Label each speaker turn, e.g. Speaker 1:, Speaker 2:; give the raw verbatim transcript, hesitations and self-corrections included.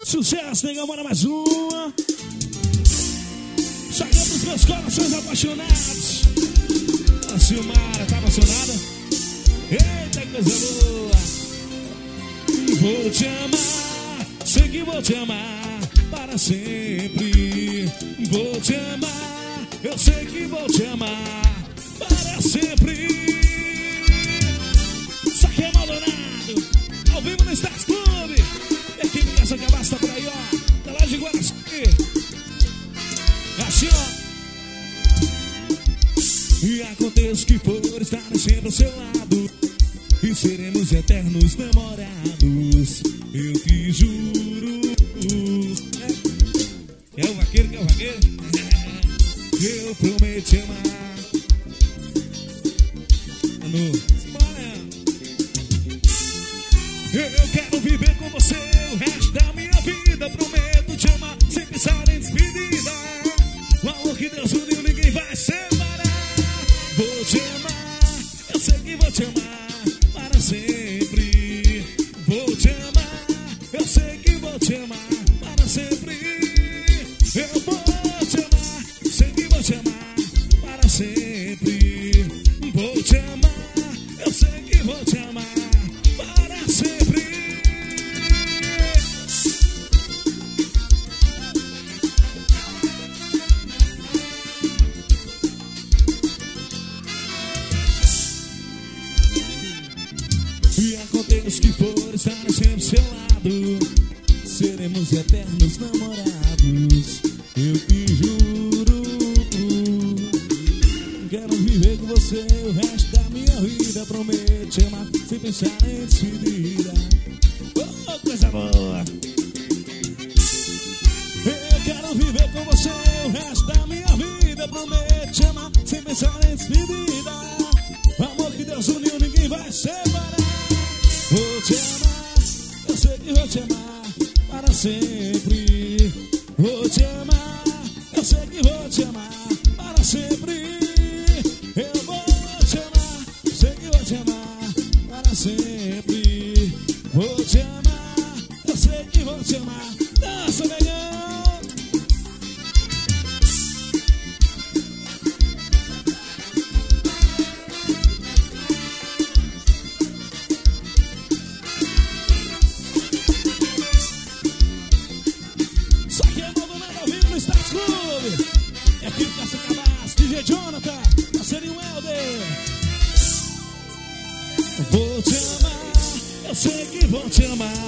Speaker 1: Sucesso, negão, bora mais uma. Chegando os meus corações apaixonados. A Silmara tá apaixonada. Eita, que coisa boa. Vou te amar, sei que vou te amar para sempre. Vou te amar, eu sei que vou te amar para sempre. Saque é Maldonado, ao vivo no Stars Club. Equipe Casa Cabasta por aí, ó. Tá lá de Guaraci. Assim, ó. E aconteça o que for, estarei sempre ao seu lado e seremos eternos namorados. Eu te juro. É, é o vaqueiro, que é o vaqueiro. Eu prometo te amar. Mano, bora. Eu quero viver com você o resto da minha vida. Prometo te amar sem pensar em despedida. O amor que Deus uniu, ninguém vai separar. Vou te amar, eu sei que vou te amar para sempre. Vou te amar, eu sei que vou te amar para sempre. Eu vou te amar, sei que vou te amar para sempre. Vou te amar, eu sei que vou te amar para sempre. E aconteça o que for, estarei sempre ao seu lado. Seremos eternos namorados. Eu te juro. Quero viver com você o resto da minha vida. Prometo te amar sem pensar em despedida. Oh, coisa boa. Eu quero viver com você o resto da minha vida. Prometo te amar sem pensar em despedida. O amor que Deus uniu, ninguém vai separar. Vou te amar, eu sei que vou te amar para sempre. Vou te amar, eu sei que vou te amar para sempre. Eu vou te amar, sei que vou te amar para sempre. Vou te amar, eu sei que vou te amar. Dança, negão! Jonathan, parceirinho Helder. Vou te amar, eu sei que vou te amar